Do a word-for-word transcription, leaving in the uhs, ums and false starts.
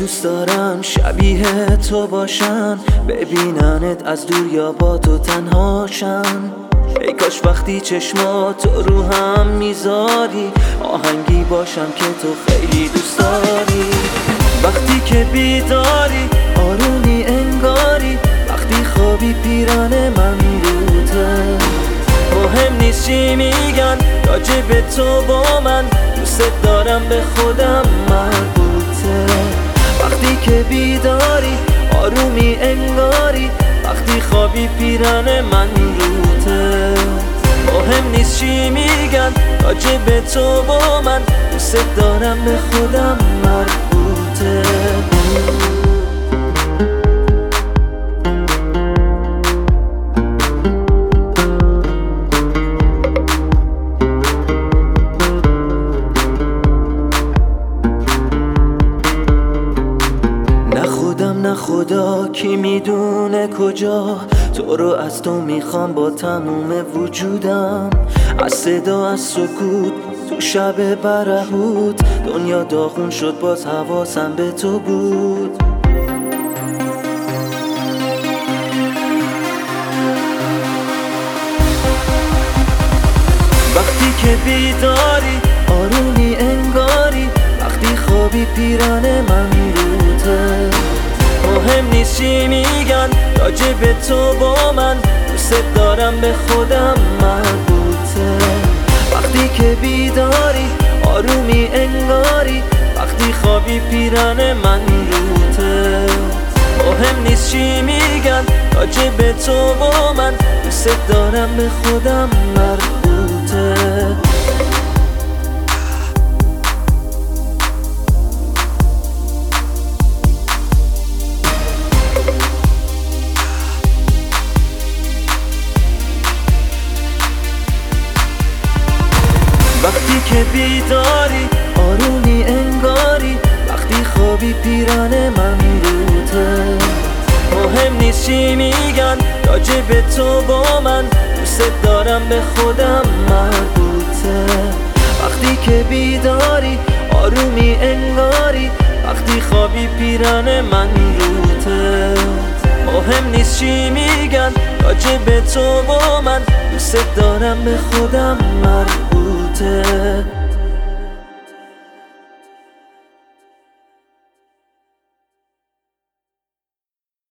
دوست دارم شبیه تو باشن، ببیننت از دور یا با تو تنهاشن. ای کاش وقتی چشماتو رو هم میذاری آهنگی باشم که تو خیلی دوست داری. وقتی که بیداری آرومی انگاری، وقتی خوابی پیران من روته. مهم نیست چی میگن راجع به تو با من، دوست دارم به خودم مربوطه. وقتی که بیداری آرومی انگاری، وقتی خوابی پیران من روته. مهم نیست چی میگن راجع به تو با من، دوست دارم به خودم مربوطه. نه خدا کی میدونه کجا، تو رو از تو میخوام با تموم وجودم. از صدا از سکوت تو شب برهوت، دنیا داغون شد باز حواسم به تو بود. وقتی که بیداری آرومی انگاری، وقتی خوابی پیران من روته. مهم نیست چی میگن راجع به تو با من، دوست دارم به خودم مربوطه. وقتی که بیداری آرومی انگاری، وقتی خوابی پیران من روته. مهم نیست چی میگن راجع به تو با من، دوست دارم به خودم مربوطه. وقتی که بیداری آرومی انگاری، وقتی خوابی پیران من روته. مهم نیست چی میگن راجع به تو با من، دوست دارم به خودم مربوطه. وقتی که بیداری آرومی انگاری، وقتی خوابی پیران من روته. مهم نیست چی میگن راجع به تو با من، دوست دارم به خودم مربوطه.